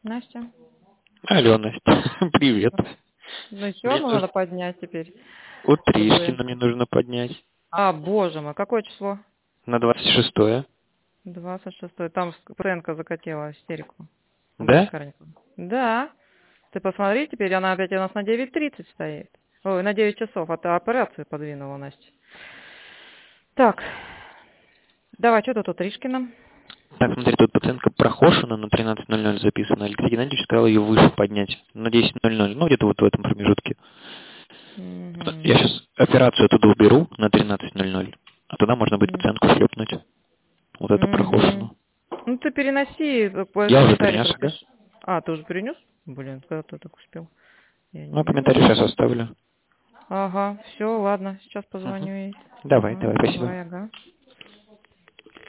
Настя. Алло, Настя, привет. Ну все, ну надо поднять теперь. Вот Тришкина мне нужно поднять. А, боже мой, какое число? На 26-е. 26-е. Там Фрэнка закатила истерику. Да? Да. Ты посмотри, теперь она опять у нас на 9:30 стоит. Ой, на 9 часов. А ты операцию подвинула, Настя. Так. Давай, что тут у Тришкина? Так, смотри, тут пациентка Прохошина на 13:00 записана. Алексей Геннадьевич сказал ее выше поднять. На 10:00. Ну, где-то вот в этом промежутке. Я сейчас операцию оттуда уберу на 13:00. А туда можно будет пациентку шлепнуть. Вот эту Прохошину. Ну, ты переноси. Я уже перенес, да? А, ты уже перенес? Блин, когда ты так успел? Ну, комментарий сейчас оставлю. Ага, все, ладно, сейчас позвоню ей. Давай, спасибо. Давай, ага.